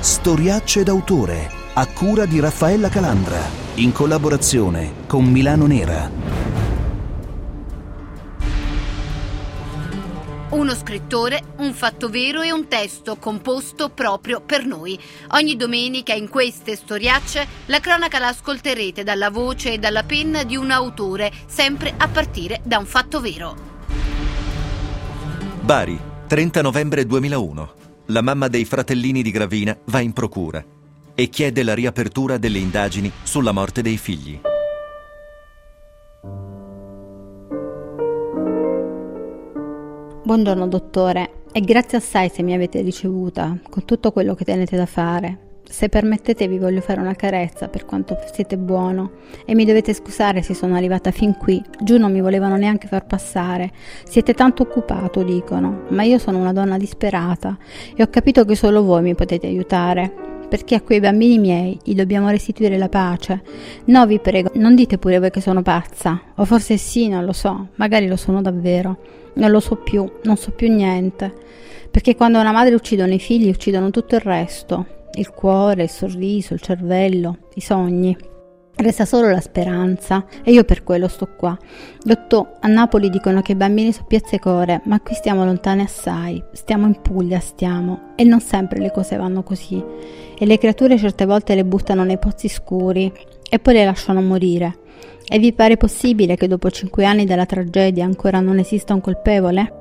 Storiacce d'autore, a cura di Raffaella Calandra, in collaborazione con Milano Nera. Uno scrittore, un fatto vero e un testo composto proprio per noi. Ogni domenica in queste storiacce la cronaca la ascolterete dalla voce e dalla penna di un autore, sempre a partire da un fatto vero. Bari, 30 novembre 2001. La mamma dei fratellini di Gravina va in procura e chiede la riapertura delle indagini sulla morte dei figli. Buongiorno dottore, e grazie assai se mi avete ricevuta, con tutto quello che tenete da fare. Se permettete vi voglio fare una carezza per quanto siete buono e mi dovete scusare se sono arrivata fin qui, giù non mi volevano neanche far passare. Siete tanto occupato, dicono, ma io sono una donna disperata e ho capito che solo voi mi potete aiutare, perché a quei bambini miei gli dobbiamo restituire la pace. No, vi prego, non dite pure voi che sono pazza, o forse sì, non lo so, magari lo sono davvero. Non lo so più, non so più niente, perché quando una madre uccidono i figli uccidono tutto il resto, il cuore, il sorriso, il cervello, i sogni. Resta solo la speranza e io per quello sto qua. Dottor, a Napoli dicono che i bambini sono piazzecore, ma qui stiamo lontani assai, stiamo in Puglia, e non sempre le cose vanno così e le creature certe volte le buttano nei pozzi scuri e poi le lasciano morire. E vi pare possibile che dopo 5 anni dalla tragedia ancora non esista un colpevole?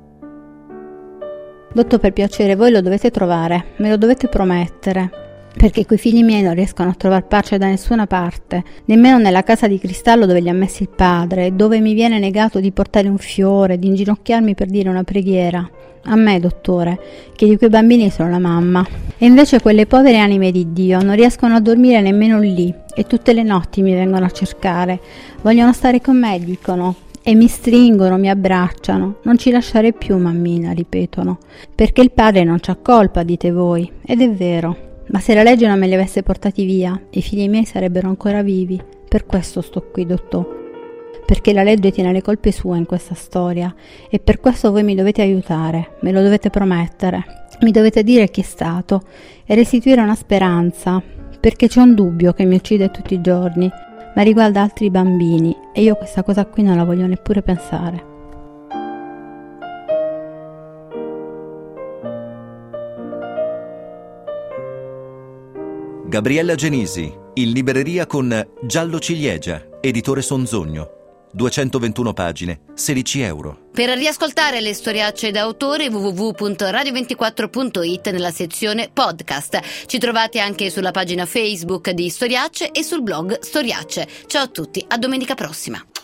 Dottor, per piacere, voi lo dovete trovare, me lo dovete promettere, perché quei figli miei non riescono a trovare pace da nessuna parte, nemmeno nella casa di cristallo dove li ha messi il padre, dove mi viene negato di portare un fiore, di inginocchiarmi per dire una preghiera. A me, dottore, che di quei bambini sono la mamma. E invece quelle povere anime di Dio non riescono a dormire nemmeno lì e tutte le notti mi vengono a cercare. Vogliono stare con me, dicono, e mi stringono, mi abbracciano. Non ci lasciare più, mammina, ripetono, perché il padre non c'ha colpa, dite voi. Ed è vero, ma se la legge non me li avesse portati via, i figli miei sarebbero ancora vivi. Per questo sto qui, dottore, perché la legge tiene le colpe sue in questa storia e per questo voi mi dovete aiutare, me lo dovete promettere. Mi dovete dire chi è stato e restituire una speranza, perché c'è un dubbio che mi uccide tutti i giorni, ma riguarda altri bambini e io questa cosa qui non la voglio neppure pensare. Gabriella Genisi, in libreria con Giallo Ciliegia, editore Sonzogno. 221 pagine, 16 euro. Per riascoltare le storiacce d'autore www.radio24.it nella sezione podcast. Ci trovate anche sulla pagina Facebook di Storiacce e sul blog Storiacce. Ciao a tutti, a domenica prossima.